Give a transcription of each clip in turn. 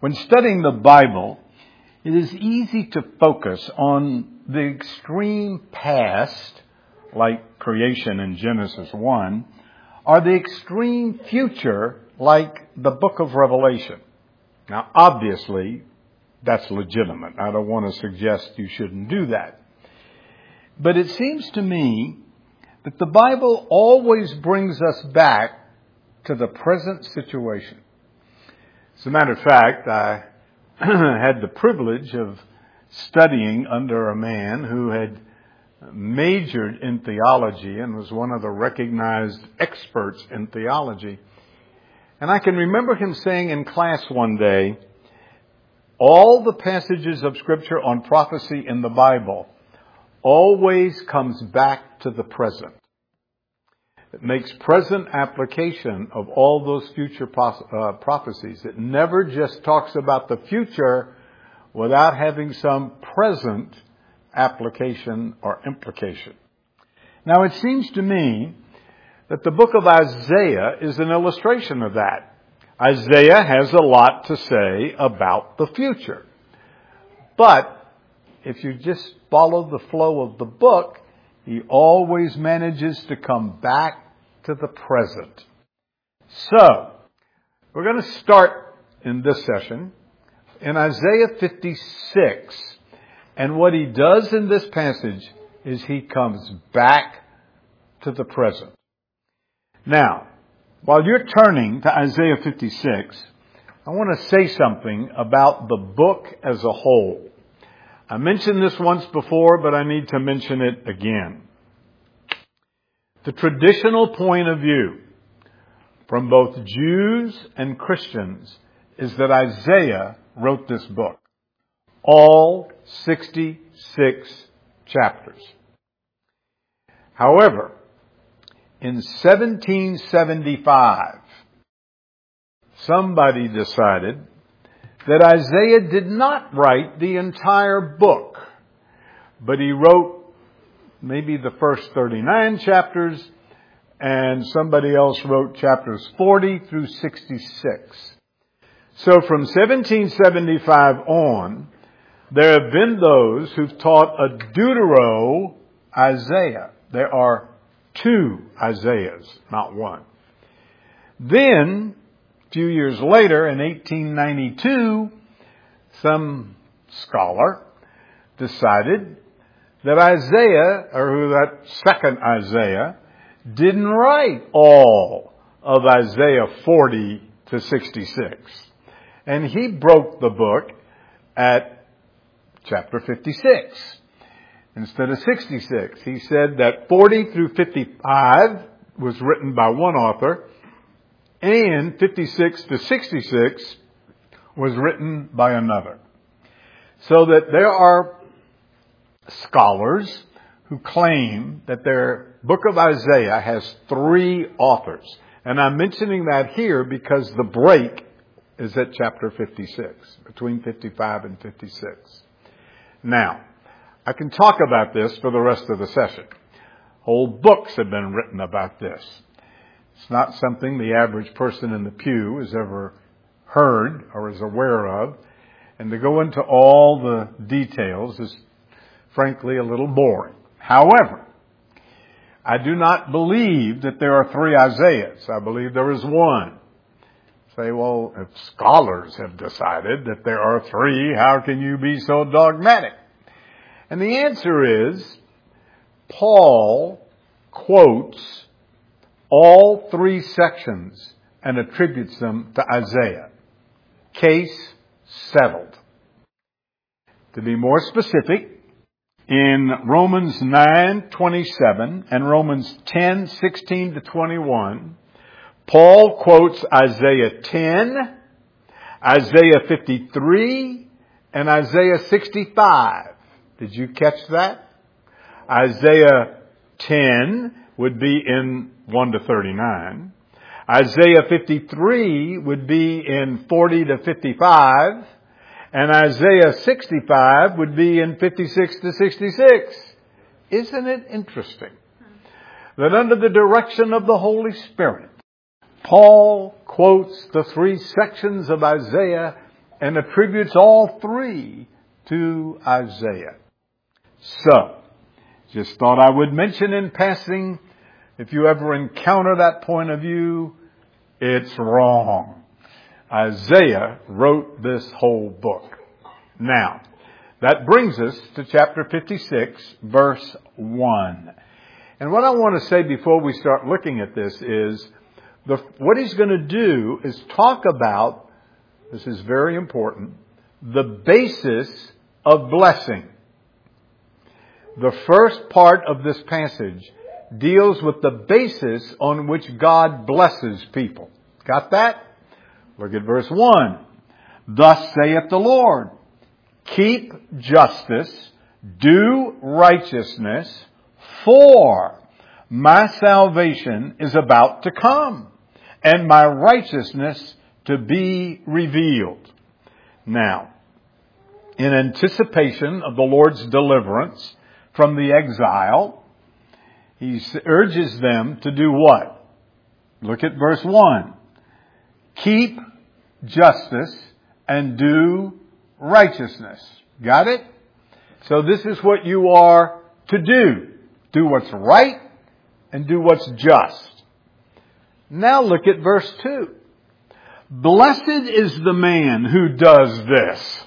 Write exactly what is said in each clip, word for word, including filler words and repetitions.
When studying the Bible, it is easy to focus on the extreme past, like creation in Genesis one, or the extreme future, like the book of Revelation. Now, obviously, that's legitimate. I don't want to suggest you shouldn't do that. But it seems to me that the Bible always brings us back to the present situation. As a matter of fact, I had the privilege of studying under a man who had majored in theology and was one of the recognized experts in theology. And I can remember him saying in class one day, all the passages of Scripture on prophecy in the Bible always comes back to the present. It makes present application of all those future uh, prophecies. It never just talks about the future without having some present application or implication. Now, it seems to me that the book of Isaiah is an illustration of that. Isaiah has a lot to say about the future. But if you just follow the flow of the book, he always manages to come back to the present. So, we're going to start in this session in Isaiah fifty-six. And what he does in this passage is he comes back to the present. Now, while you're turning to Isaiah fifty-six, I want to say something about the book as a whole. I mentioned this once before, but I need to mention it again. The traditional point of view from both Jews and Christians is that Isaiah wrote this book. All sixty-six chapters. However, in seventeen seventy-five, somebody decided that Isaiah did not write the entire book, but he wrote maybe the first thirty-nine chapters, and somebody else wrote chapters forty through sixty-six. So from seventeen seventy-five on, there have been those who've taught a Deutero-Isaiah. There are two Isaiahs, not one. Then, a few years later, in eighteen ninety-two, some scholar decided that Isaiah, or that second Isaiah, didn't write all of Isaiah forty to sixty-six. And he broke the book at chapter fifty-six instead of sixty-six. He said that forty through fifty-five was written by one author and fifty-six to sixty-six was written by another. So that there are scholars who claim that their book of Isaiah has three authors. And I'm mentioning that here because the break is at chapter fifty-six, between fifty-five and fifty-six. Now, I can talk about this for the rest of the session. Whole books have been written about this. It's not something the average person in the pew has ever heard or is aware of. And to go into all the details is, frankly, a little boring. However, I do not believe that there are three Isaiahs. I believe there is one. Say, well, if scholars have decided that there are three, how can you be so dogmatic? And the answer is, Paul quotes all three sections and attributes them to Isaiah. Case settled. To be more specific, in Romans nine twenty-seven and Romans ten sixteen to twenty-one, Paul quotes Isaiah ten, Isaiah fifty-three, and Isaiah sixty-five. Did you catch that? Isaiah ten would be in one to thirty-nine. Isaiah fifty-three would be in forty to fifty-five. And Isaiah sixty-five would be in fifty-six to sixty-six. Isn't it interesting that under the direction of the Holy Spirit, Paul quotes the three sections of Isaiah and attributes all three to Isaiah. So, just thought I would mention in passing, if you ever encounter that point of view, it's wrong. Isaiah wrote this whole book. Now, that brings us to chapter fifty-six, verse one. And what I want to say before we start looking at this is, the, what he's going to do is talk about, this is very important, the basis of blessing. The first part of this passage deals with the basis on which God blesses people. Got that? Look at verse one. Thus saith the Lord, keep justice, do righteousness, for my salvation is about to come, and my righteousness to be revealed. Now, in anticipation of the Lord's deliverance from the exile, he urges them to do what? Look at verse one. Keep justice and do righteousness. Got it? So this is what you are to do. Do what's right and do what's just. Now look at verse two. Blessed is the man who does this.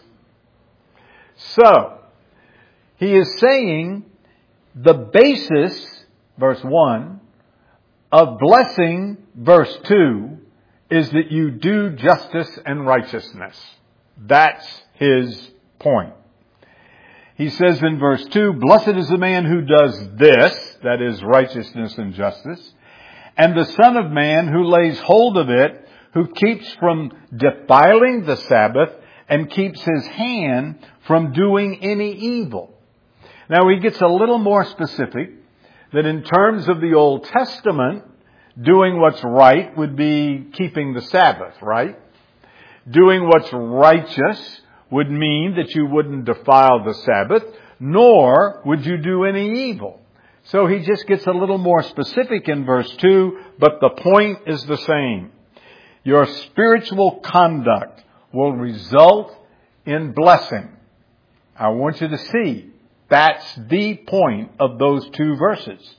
So, he is saying the basis, verse one, of blessing, verse two, is that you do justice and righteousness. That's his point. He says in verse two, blessed is the man who does this, that is righteousness and justice, and the Son of Man who lays hold of it, who keeps from defiling the Sabbath and keeps his hand from doing any evil. Now he gets a little more specific that in terms of the Old Testament, doing what's right would be keeping the Sabbath, right? Doing what's righteous would mean that you wouldn't defile the Sabbath, nor would you do any evil. So he just gets a little more specific in verse two, but the point is the same. Your spiritual conduct will result in blessing. I want you to see that's the point of those two verses.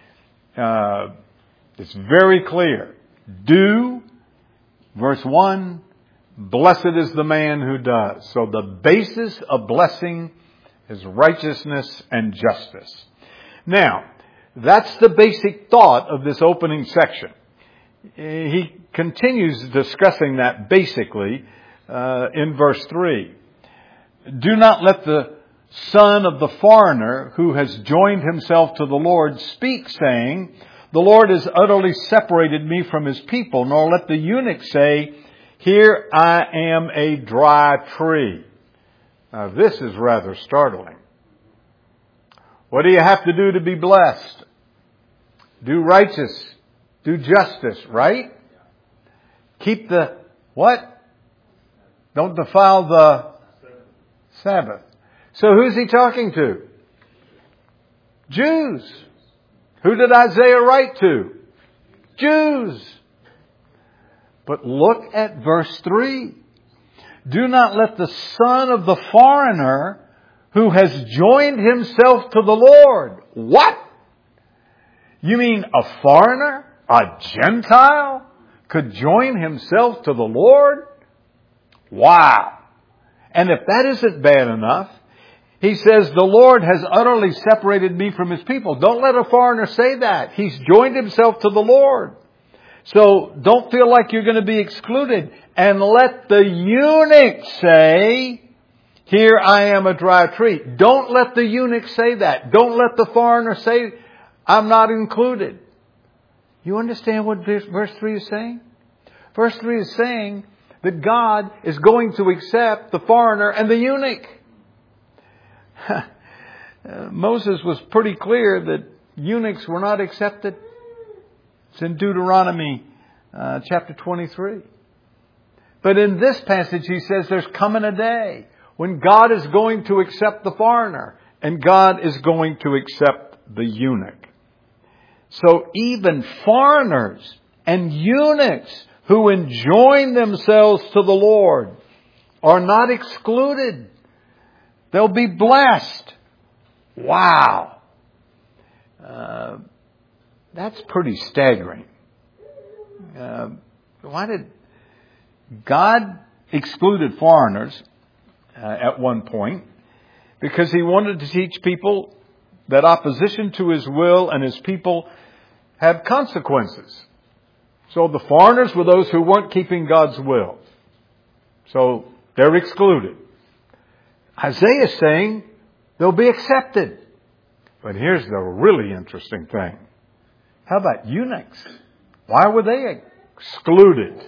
Uh, it's very clear. Do, verse one, blessed is the man who does. So the basis of blessing is righteousness and justice. Now, that's the basic thought of this opening section. He continues discussing that basically uh, in verse three. Do not let the son of the foreigner who has joined himself to the Lord speak, saying, the Lord has utterly separated me from his people, nor let the eunuch say, here I am a dry tree. Now this is rather startling. What do you have to do to be blessed? Do righteous. Do justice, right? Keep the what? Don't defile the Sabbath. So who's he talking to? Jews. Who did Isaiah write to? Jews. But look at verse three. Do not let the son of the foreigner who has joined himself to the Lord. What? You mean a foreigner, a Gentile, could join himself to the Lord? Wow. And if that isn't bad enough, he says, the Lord has utterly separated me from his people. Don't let a foreigner say that. He's joined himself to the Lord. So don't feel like you're going to be excluded. And let the eunuch say, here I am a dry tree. Don't let the eunuch say that. Don't let the foreigner say, I'm not included. You understand what verse three is saying? Verse three is saying that God is going to accept the foreigner and the eunuch. Moses was pretty clear that eunuchs were not accepted. It's in Deuteronomy uh, chapter twenty-three. But in this passage he says there's coming a day when God is going to accept the foreigner and God is going to accept the eunuch. So even foreigners and eunuchs who enjoin themselves to the Lord are not excluded. They'll be blessed. Wow. Uh, that's pretty staggering. Uh, why did God excluded foreigners uh, at one point? Because He wanted to teach people that opposition to His will and His people have consequences. So the foreigners were those who weren't keeping God's will. So they're excluded. Isaiah is saying they'll be accepted. But here's the really interesting thing. How about eunuchs? Why were they excluded?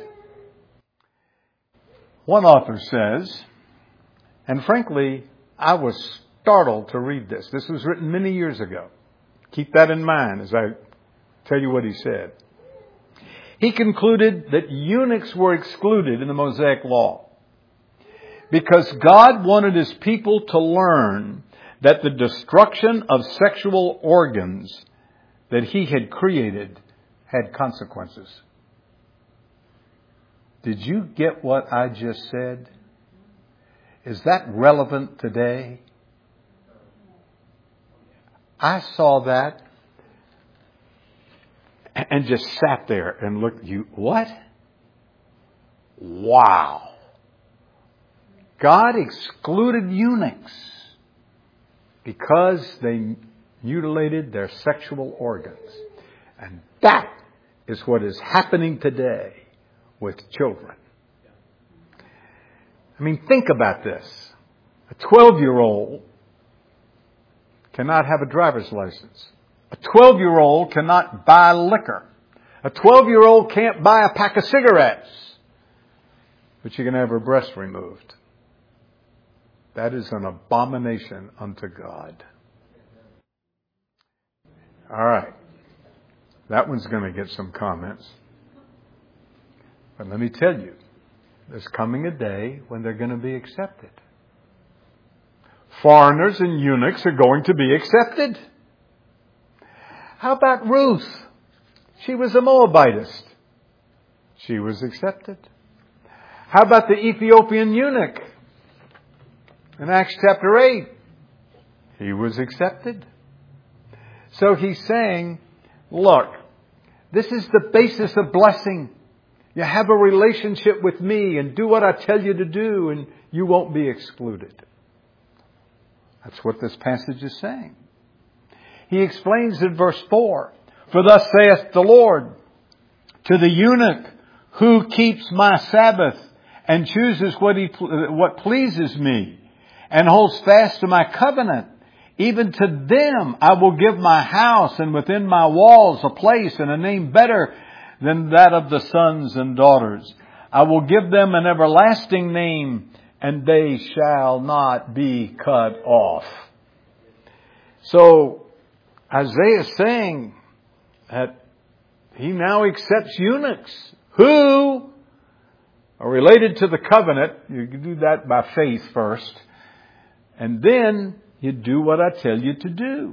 One author says, and frankly, I was startled to read this. This was written many years ago. Keep that in mind as I tell you what he said. He concluded that eunuchs were excluded in the Mosaic Law because God wanted His people to learn that the destruction of sexual organs that He had created had consequences. Did you get what I just said? Is that relevant today? I saw that and just sat there and looked at you. What? Wow. God excluded eunuchs because they mutilated their sexual organs. And that is what is happening today with children. I mean, think about this. A twelve-year-old cannot have a driver's license. A twelve-year-old cannot buy liquor. A twelve-year-old can't buy a pack of cigarettes. But you can have her breast removed. That is an abomination unto God. All right. That one's going to get some comments. But let me tell you, there's coming a day when they're going to be accepted. Foreigners and eunuchs are going to be accepted. How about Ruth? She was a Moabitess. She was accepted. How about the Ethiopian eunuch? In Acts chapter eight, he was accepted. So he's saying, look, this is the basis of blessing. You have a relationship with me and do what I tell you to do and you won't be excluded. That's what this passage is saying. He explains in verse four, for thus saith the Lord to the eunuch who keeps my Sabbath and chooses what he what pleases me and holds fast to my covenant. Even to them I will give my house and within my walls a place and a name better than that of the sons and daughters. I will give them an everlasting name and they shall not be cut off. So Isaiah is saying that he now accepts eunuchs who are related to the covenant. You can do that by faith first. And then you do what I tell you to do.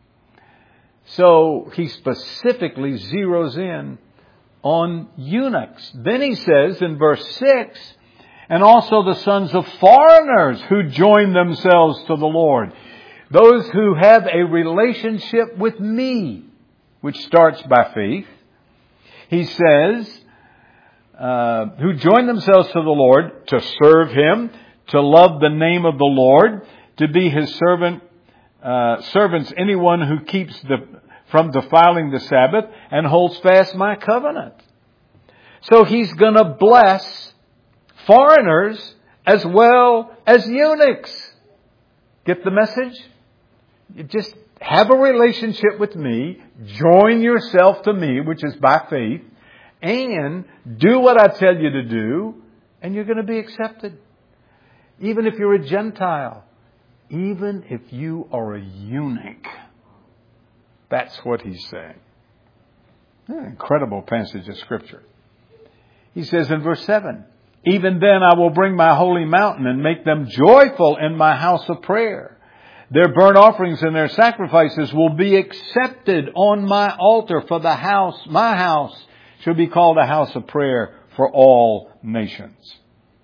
So he specifically zeroes in on eunuchs. Then he says in verse six, and also the sons of foreigners who join themselves to the Lord. Those who have a relationship with me, which starts by faith. He says, uh, who join themselves to the Lord to serve Him, to love the name of the Lord, to be His servant, uh, servants, anyone who keeps the, from defiling the Sabbath and holds fast my covenant. So He's going to bless foreigners as well as eunuchs. Get the message? You just have a relationship with me, join yourself to me, which is by faith, and do what I tell you to do, and you're going to be accepted. Even if you're a Gentile, even if you are a eunuch. That's what he's saying. An incredible passage of Scripture. He says in verse seven, even then I will bring my holy mountain and make them joyful in my house of prayer. Their burnt offerings and their sacrifices will be accepted on my altar, for the house, my house, shall be called a house of prayer for all nations.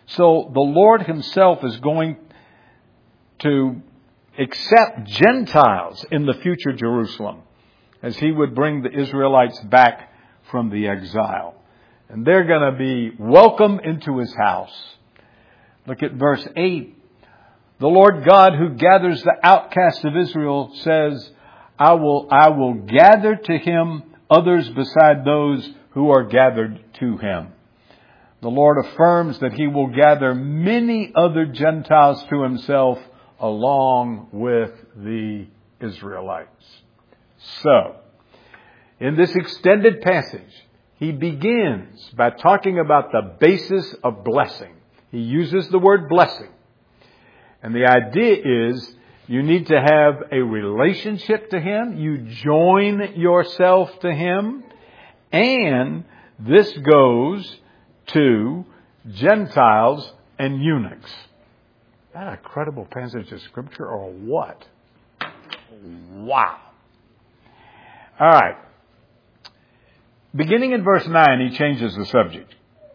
So the Lord himself is going to accept Gentiles in the future Jerusalem as he would bring the Israelites back from the exile. And they're going to be welcome into his house. Look at verse eight. The Lord God who gathers the outcasts of Israel says, I will, I will gather to him others beside those who are gathered to him. The Lord affirms that he will gather many other Gentiles to himself along with the Israelites. So, in this extended passage, he begins by talking about the basis of blessing. He uses the word blessing. And the idea is you need to have a relationship to him. You join yourself to him. And this goes to Gentiles and eunuchs. Is that a credible passage of Scripture or what? Wow. All right. Beginning in verse nine, he changes the subject.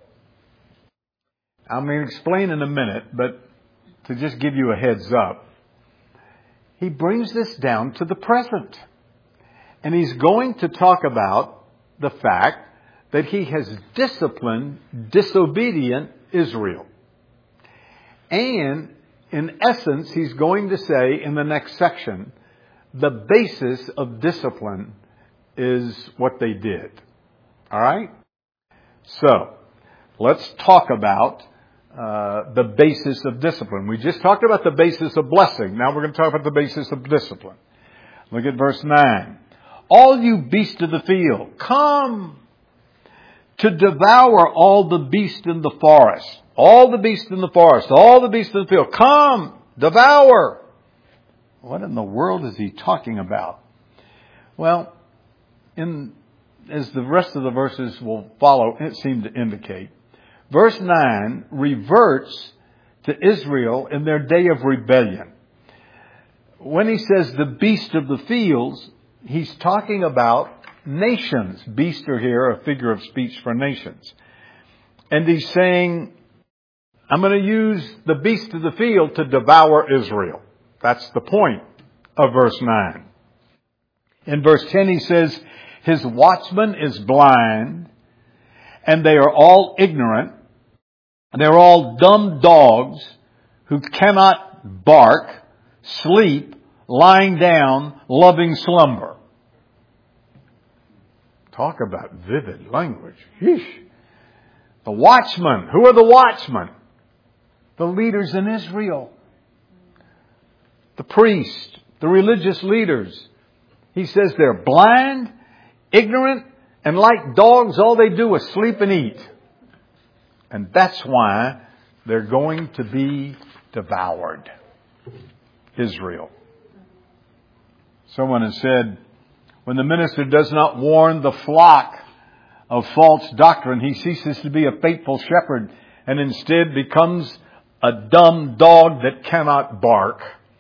I'm going to explain in a minute, but to just give you a heads up, he brings this down to the present. And he's going to talk about the fact that he has disciplined disobedient Israel. And in essence, he's going to say in the next section, the basis of discipline is what they did. All right? So, let's talk about uh, the basis of discipline. We just talked about the basis of blessing. Now we're going to talk about the basis of discipline. Look at verse nine. All you beasts of the field, come to devour all the beasts in the forest. All the beasts in the forest, all the beasts in the field, come, devour. What in the world is he talking about? Well, in as the rest of the verses will follow, it seemed to indicate, verse nine reverts to Israel in their day of rebellion. When he says the beast of the fields, he's talking about nations. Beast are here a figure of speech for nations. And he's saying, I'm going to use the beast of the field to devour Israel. That's the point of verse nine. In verse ten he says, his watchman is blind, and they are all ignorant. They're all dumb dogs who cannot bark, sleep, lying down, loving slumber. Talk about vivid language. Yeesh. The watchmen. Who are the watchmen? The leaders in Israel. The priests, the religious leaders. He says they're blind, ignorant, and like dogs, all they do is sleep and eat. And that's why they're going to be devoured. Israel. Someone has said, when the minister does not warn the flock of false doctrine, he ceases to be a faithful shepherd and instead becomes a dumb dog that cannot bark.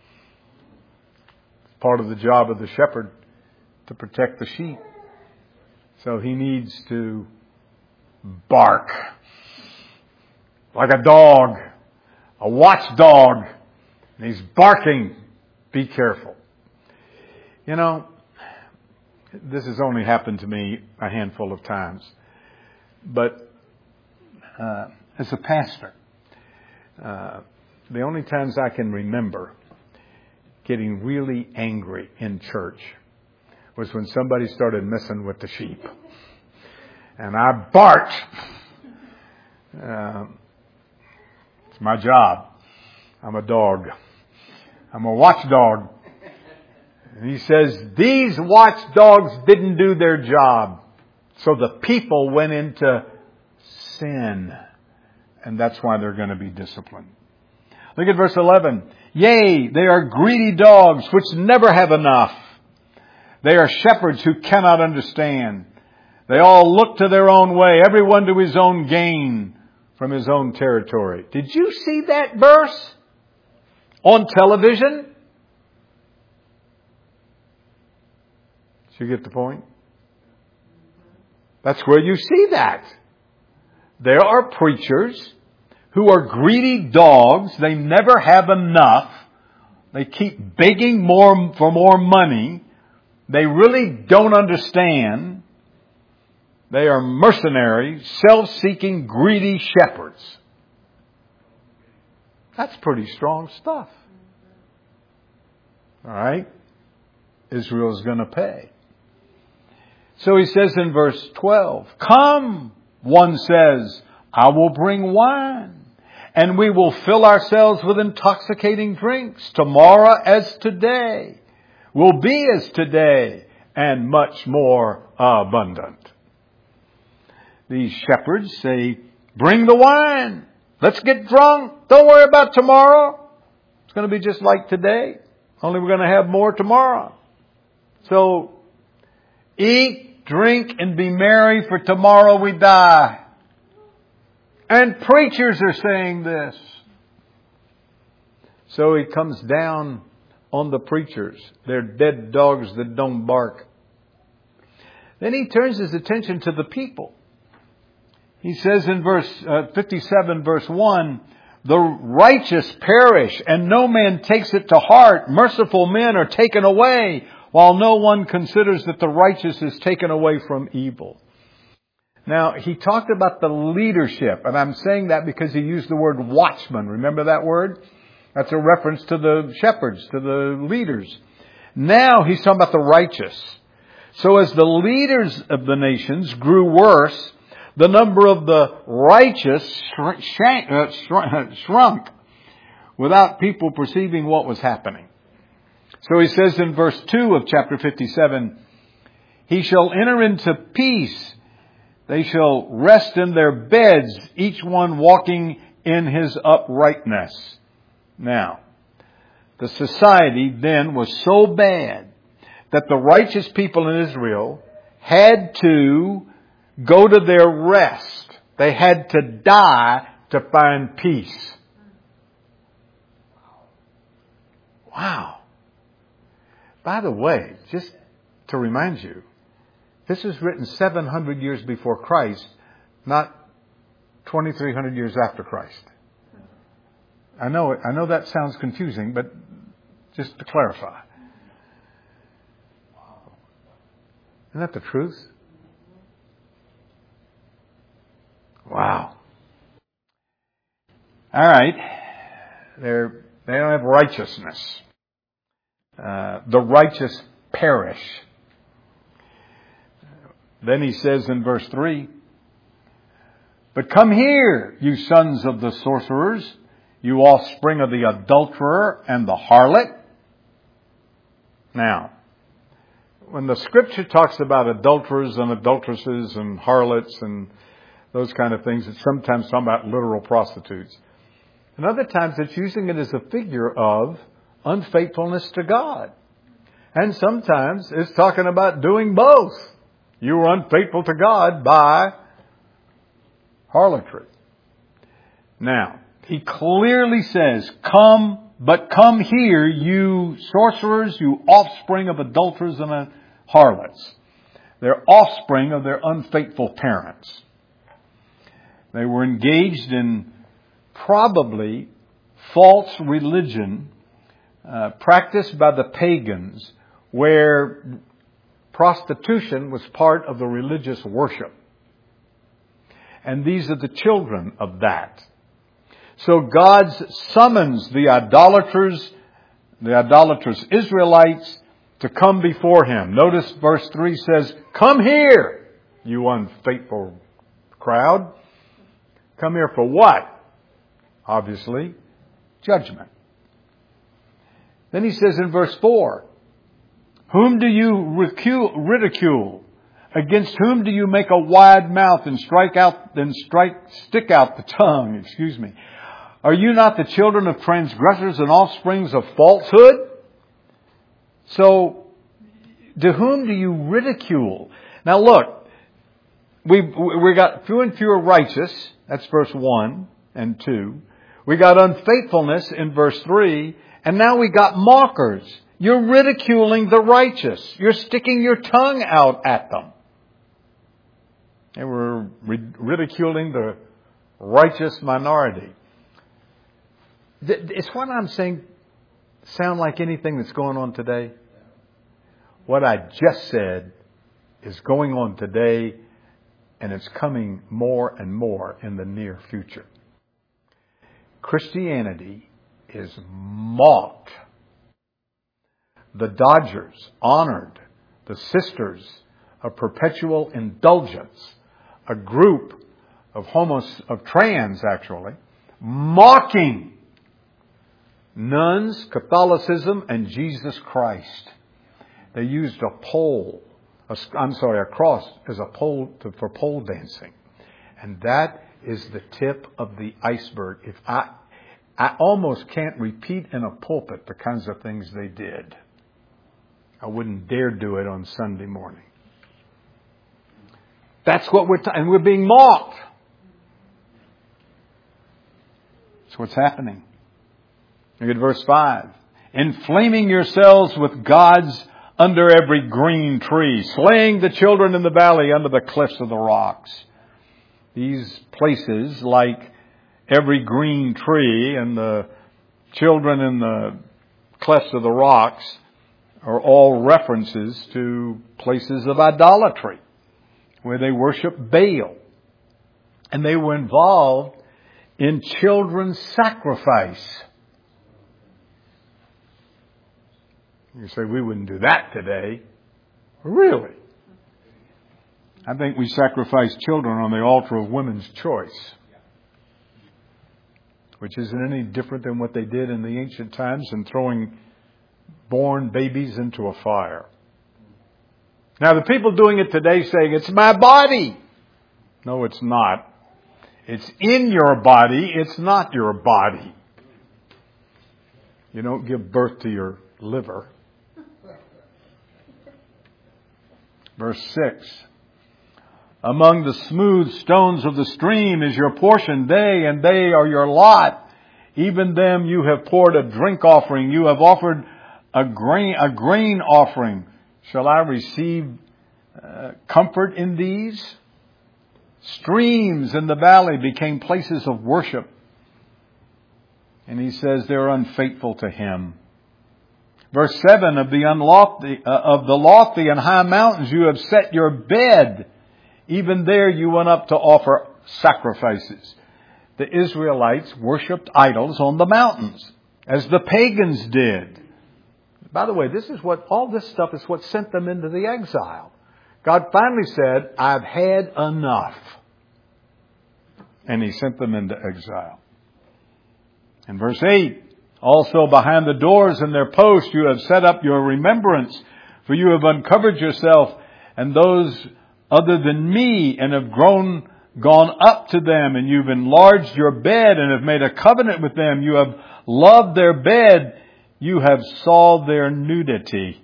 It's part of the job of the shepherd to protect the sheep. So he needs to bark like a dog, a watchdog. And he's barking. Be careful. You know, this has only happened to me a handful of times. But uh, as a pastor, uh, the only times I can remember getting really angry in church was when somebody started messing with the sheep. And I barked. Uh, it's my job. I'm a dog. I'm a watchdog. And he says, these watchdogs didn't do their job. So the people went into sin. And that's why they're going to be disciplined. Look at verse eleven. Yea, they are greedy dogs which never have enough. They are shepherds who cannot understand. They all look to their own way, everyone to his own gain from his own territory. Did you see that verse on television? Did you get the point? That's where you see that. There are preachers who are greedy dogs. They never have enough. They keep begging more for more money. They really don't understand. They are mercenary, self-seeking, greedy shepherds. That's pretty strong stuff. All right? Israel's going to pay. So he says in verse twelve, "Come," one says, "I will bring wine, and we will fill ourselves with intoxicating drinks. Tomorrow as today will be as today, and much more abundant." These shepherds say, "Bring the wine. Let's get drunk. Don't worry about tomorrow. It's going to be just like today. Only we're going to have more tomorrow. So eat, drink, and be merry, for tomorrow we die." And preachers are saying this. So he comes down on the preachers. They're dead dogs that don't bark. Then he turns his attention to the people. He says in verse uh, fifty-seven, verse one, "The righteous perish, and no man takes it to heart. Merciful men are taken away, while no one considers that the righteous is taken away from evil." Now, he talked about the leadership, and I'm saying that because he used the word watchman. Remember that word? That's a reference to the shepherds, to the leaders. Now he's talking about the righteous. So as the leaders of the nations grew worse, the number of the righteous shrunk without people perceiving what was happening. So he says in verse two of chapter fifty-seven, "He shall enter into peace. They shall rest in their beds, each one walking in his uprightness." Now, the society then was so bad that the righteous people in Israel had to go to their rest. They had to die to find peace. Wow. By the way, just to remind you, this was written seven hundred years before Christ, not twenty-three hundred years after Christ. I know it, I know that sounds confusing, but just to clarify. Isn't that the truth? Wow. All right. They're, they don't have righteousness. Uh, the righteous perish. Then he says in verse three, "But come here, you sons of the sorcerers, you offspring of the adulterer and the harlot." Now, when the scripture talks about adulterers and adulteresses and harlots and those kind of things, it's sometimes talking about literal prostitutes. And other times it's using it as a figure of unfaithfulness to God. And sometimes it's talking about doing both. You were unfaithful to God by harlotry. Now, he clearly says, "Come, but come here, you sorcerers, you offspring of adulterers and harlots." They're offspring of their unfaithful parents. They were engaged in probably false religion uh, practiced by the pagans, where prostitution was part of the religious worship. And these are the children of that. So God summons the idolaters, the idolatrous Israelites, to come before Him. Notice verse three says, "Come here, you unfaithful crowd." Come here for what? Obviously, judgment. Then he says in verse four, "Whom do you ridicule? Against whom do you make a wide mouth and strike out, and strike, stick out the tongue?" Excuse me. "Are you not the children of transgressors and offsprings of falsehood?" So, to whom do you ridicule? Now look, we we got few and fewer righteous. That's verse one and two. We got unfaithfulness in verse three. And now we got mockers. You're ridiculing the righteous. You're sticking your tongue out at them. They were ridiculing the righteous minority. It's what I'm saying sound like anything that's going on today? What I just said is going on today, and it's coming more and more in the near future. Christianity is mocked. The Dodgers honored the Sisters of Perpetual Indulgence, a group of homos, of trans actually, mocking nuns, Catholicism, and Jesus Christ. They used a pole, a, I'm sorry, a cross as a pole to, for pole dancing. And that is the tip of the iceberg. If I, I almost can't repeat in a pulpit the kinds of things they did. I wouldn't dare do it on Sunday morning. That's what we're, t- and we're being mocked. That's what's happening. Look at verse five. Inflaming yourselves with gods under every green tree, slaying the children in the valley under the cliffs of the rocks. These places, like every green tree and the children in the clefts of the rocks, are all references to places of idolatry where they worship Baal. And they were involved in children's sacrifice. You say, we wouldn't do that today. Really? I think we sacrifice children on the altar of women's choice, which isn't any different than what they did in the ancient times in throwing born babies into a fire. Now, the people doing it today saying, it's my body. No, it's not. It's in your body. It's not your body. You don't give birth to your liver. Verse six. Among the smooth stones of the stream is your portion. They and they are your lot. Even them you have poured a drink offering. You have offered a grain, a grain offering. Shall I receive uh, comfort in these? Streams in the valley became places of worship. And he says they're unfaithful to him. Verse seven, of the unlofty, uh, of the lofty and high mountains you have set your bed. Even there you went up to offer sacrifices. The Israelites worshipped idols on the mountains, as the pagans did. By the way, this is what, all this stuff is what sent them into the exile. God finally said, I've had enough. And he sent them into exile. In verse eight, also behind the doors and their posts you have set up your remembrance, for you have uncovered yourself and those other than me, and have grown, gone up to them, and you've enlarged your bed and have made a covenant with them. You have loved their bed. You have saw their nudity.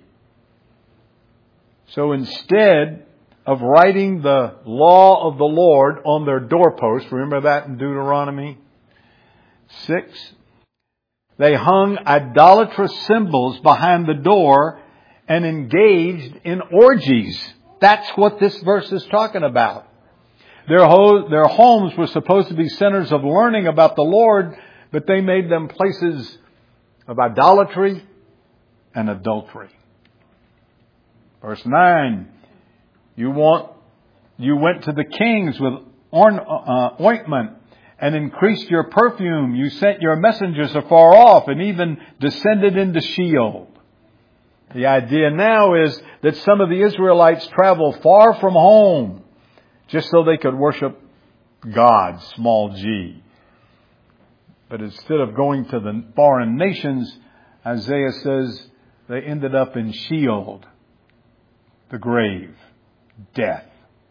So instead of writing the law of the Lord on their doorposts, remember that in Deuteronomy six? They hung idolatrous symbols behind the door and engaged in orgies. That's what this verse is talking about. Their, ho- their homes were supposed to be centers of learning about the Lord, but they made them places of idolatry and adultery. Verse nine, you want, you went to the kings with orn, uh, ointment and increased your perfume. You sent your messengers afar off and even descended into Sheol. The idea now is that some of the Israelites travel far from home just so they could worship God, small g. But instead of going to the foreign nations, Isaiah says they ended up in Sheol, the grave, death.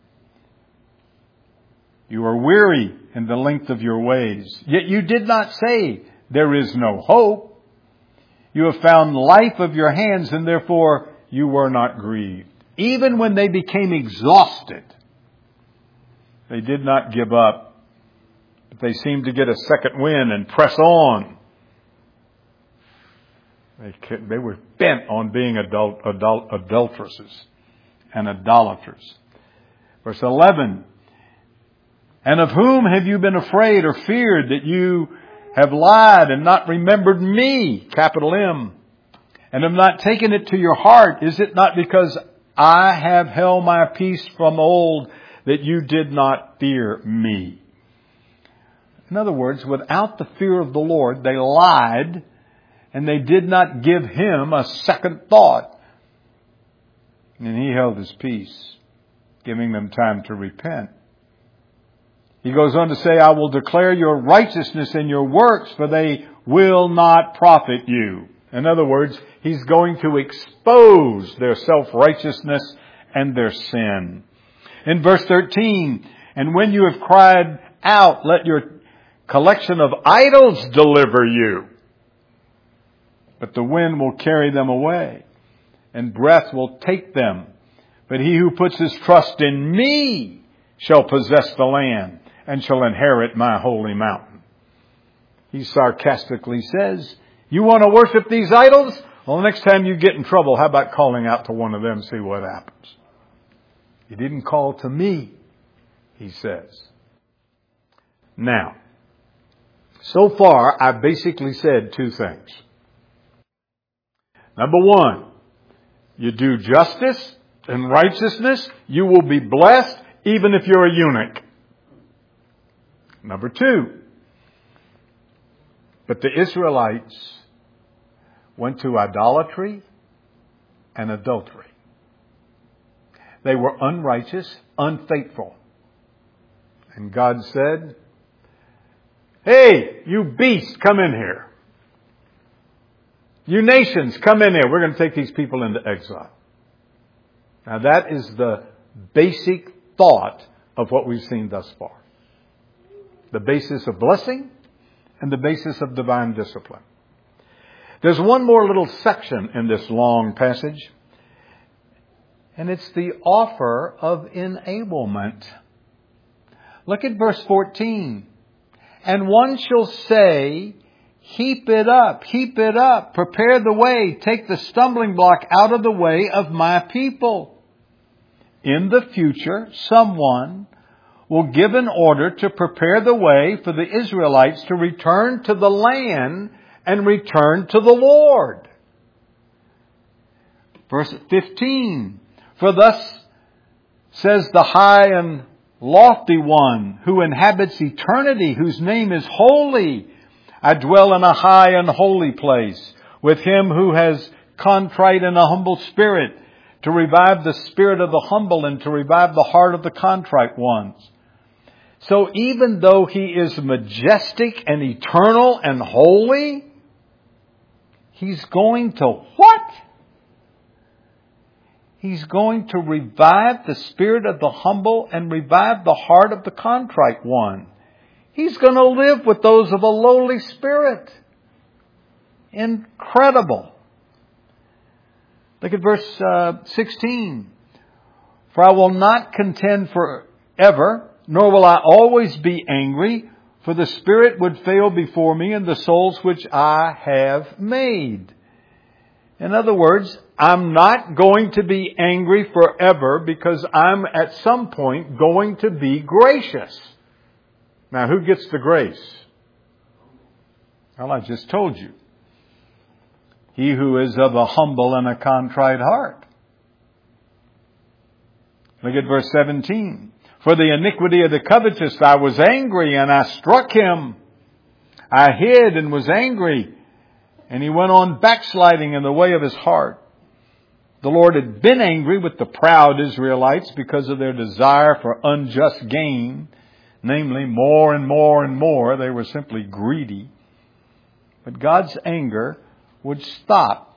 You are weary in the length of your ways, yet you did not say, there is no hope. You have found life of your hands, and therefore you were not grieved. Even when they became exhausted, they did not give up. But they seemed to get a second wind and press on. They, they were bent on being adult, adult, adulteresses and idolaters. Verse eleven, and of whom have you been afraid or feared that you have lied and not remembered me, capital M, and have not taken it to your heart, is it not because I have held my peace from old that you did not fear me? In other words, without the fear of the Lord, they lied and they did not give Him a second thought. And He held His peace, giving them time to repent. He goes on to say, I will declare your righteousness and your works, for they will not profit you. In other words, He's going to expose their self-righteousness and their sin. In verse thirteen, and when you have cried out, let your collection of idols deliver you. But the wind will carry them away, and breath will take them. But he who puts his trust in me shall possess the land, and shall inherit my holy mountain. He sarcastically says, you want to worship these idols? Well, the next time you get in trouble, how about calling out to one of them, see what happens? You didn't call to me, he says. Now, so far, I've basically said two things. Number one, you do justice and righteousness, you will be blessed even if you're a eunuch. Number two, but the Israelites went to idolatry and adultery. They were unrighteous, unfaithful. And God said, hey, you beasts, come in here. You nations, come in here. We're going to take these people into exile. Now that is the basic thought of what we've seen thus far. The basis of blessing and the basis of divine discipline. There's one more little section in this long passage, and it's the offer of enablement. Look at verse fourteen. And one shall say, heap it up, heap it up, prepare the way, take the stumbling block out of the way of my people. In the future, someone will give an order to prepare the way for the Israelites to return to the land and return to the Lord. Verse fifteen, for thus says the high and lofty one who inhabits eternity, whose name is holy. I dwell in a high and holy place with him who has contrite and a humble spirit, to revive the spirit of the humble and to revive the heart of the contrite ones. So even though he is majestic and eternal and holy, he's going to what? He's going to revive the spirit of the humble and revive the heart of the contrite one. He's going to live with those of a lowly spirit. Incredible. Look at verse uh, sixteen. For I will not contend forever, nor will I always be angry, for the spirit would fail before me and the souls which I have made. In other words, I'm not going to be angry forever because I'm at some point going to be gracious. Now, who gets the grace? Well, I just told you. He who is of a humble and a contrite heart. Look at verse seventeen. For the iniquity of the covetous I was angry, and I struck him. I hid and was angry, and he went on backsliding in the way of his heart. The Lord had been angry with the proud Israelites because of their desire for unjust gain. Namely, more and more and more. They were simply greedy. But God's anger would stop.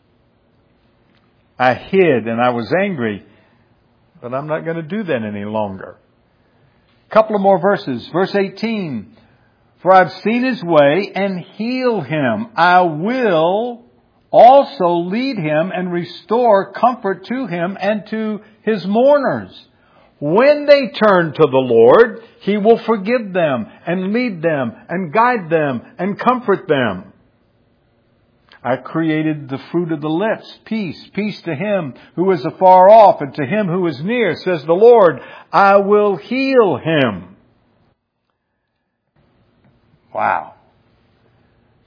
I hid and I was angry, but I'm not going to do that any longer. A couple of more verses. Verse eighteen. For I've seen his way and heal him. I will also lead him and restore comfort to him and to his mourners. When they turn to the Lord, He will forgive them and lead them and guide them and comfort them. I created the fruit of the lips, peace, peace to him who is afar off and to him who is near, says the Lord. I will heal him. Wow.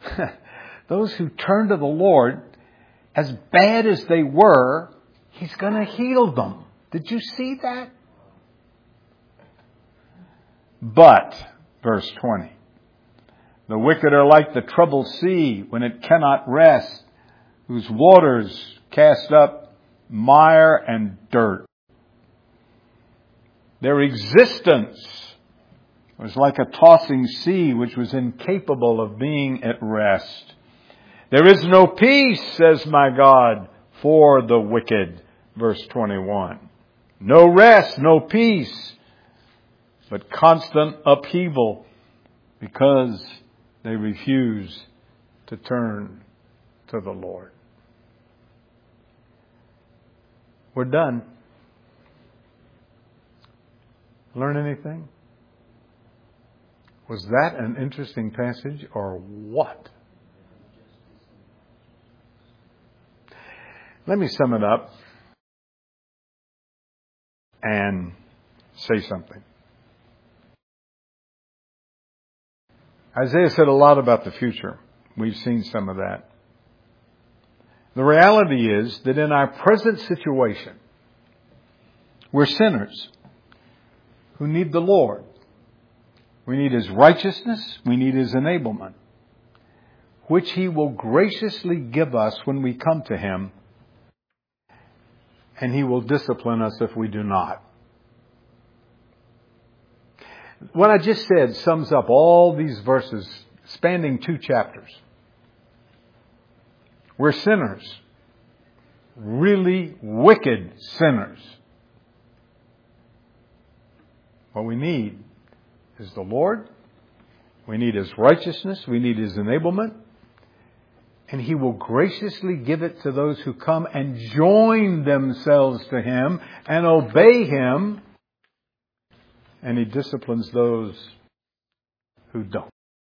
those who turn to the Lord, as bad as they were, He's going to heal them. Did you see that? But, verse twenty, the wicked are like the troubled sea when it cannot rest, whose waters cast up mire and dirt. Their existence was like a tossing sea which was incapable of being at rest. There is no peace, says my God, for the wicked. Verse twenty-one. No rest, no peace, but constant upheaval because they refuse to turn to the Lord. We're done. Learn anything? Was that an interesting passage or what? Let me sum it up and say something. Isaiah said a lot about the future. We've seen some of that. The reality is that in our present situation, we're sinners who need the Lord. We need His righteousness. We need His enablement, which He will graciously give us when we come to Him, and He will discipline us if we do not. What I just said sums up all these verses spanning two chapters. We're sinners, really wicked sinners. What we need is the Lord. We need His righteousness. We need His enablement. And He will graciously give it to those who come and join themselves to Him and obey Him. And He disciplines those who don't.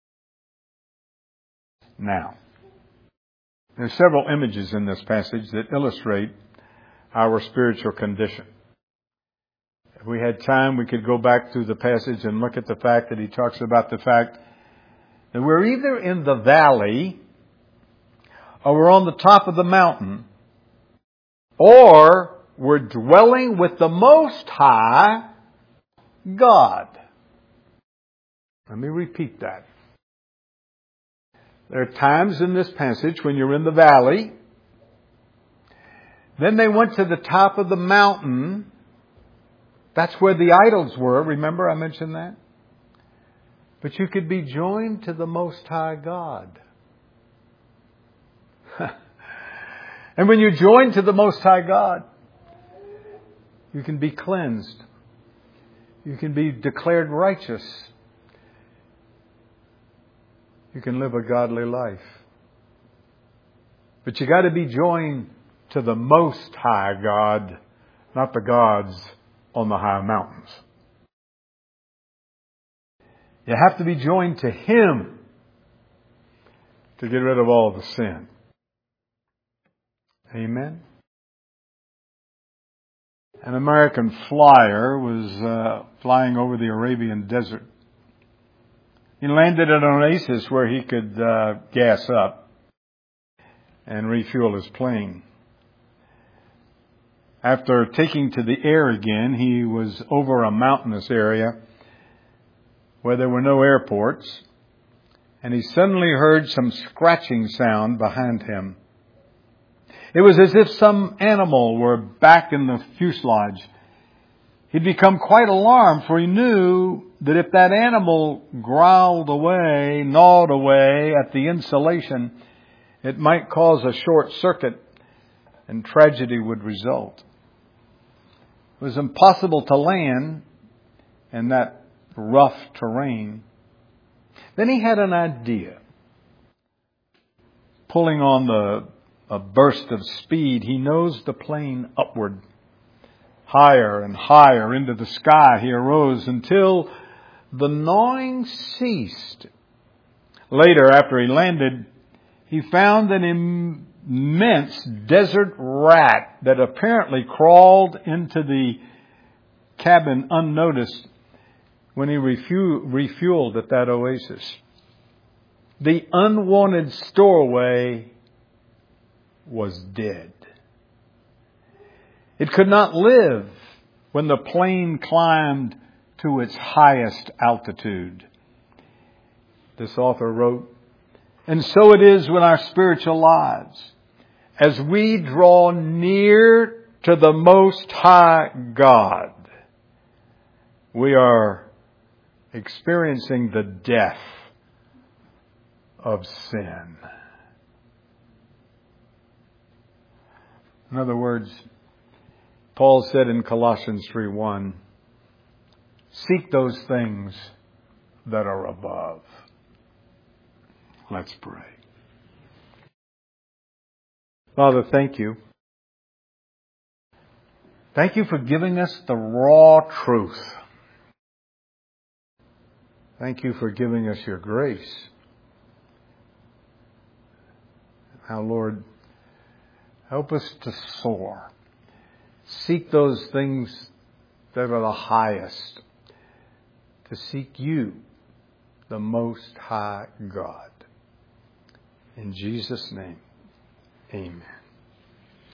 Now, there's several images in this passage that illustrate our spiritual condition. If we had time, we could go back through the passage and look at the fact that he talks about the fact that we're either in the valley or we're on the top of the mountain, or we're dwelling with the Most High God. Let me repeat that. There are times in this passage when you're in the valley. Then they went to the top of the mountain. That's where the idols were. Remember I mentioned that? But you could be joined to the Most High God. And when you're joined to the Most High God, you can be cleansed. You can be declared righteous. You can live a godly life. But you got to be joined to the Most High God, not the gods on the high mountains. You have to be joined to Him to get rid of all the sin. Amen. An American flyer was uh, flying over the Arabian desert. He landed at an oasis where he could uh, gas up and refuel his plane. After taking to the air again, he was over a mountainous area where there were no airports, and he suddenly heard some scratching sound behind him. It was as if some animal were back in the fuselage. He'd become quite alarmed, for he knew that if that animal growled away, gnawed away at the insulation, it might cause a short circuit and tragedy would result. It was impossible to land in that rough terrain. Then he had an idea. Pulling on the a burst of speed, he nosed the plane upward. Higher and higher into the sky he arose until the gnawing ceased. Later, after he landed, he found an immense desert rat that apparently crawled into the cabin unnoticed when he refu- refueled at that oasis. the unwanted stowaway was dead. It could not live when the plane climbed to its highest altitude. This author wrote, and so it is with our spiritual lives. As we draw near to the Most High God, we are experiencing the death of sin. In other words, Paul said in Colossians three one, seek those things that are above. Let's pray. Father, thank you. Thank you for giving us the raw truth. Thank you for giving us your grace. Now, Lord, help us to soar. Seek those things that are the highest. To seek you, the Most High God. In Jesus' name, amen.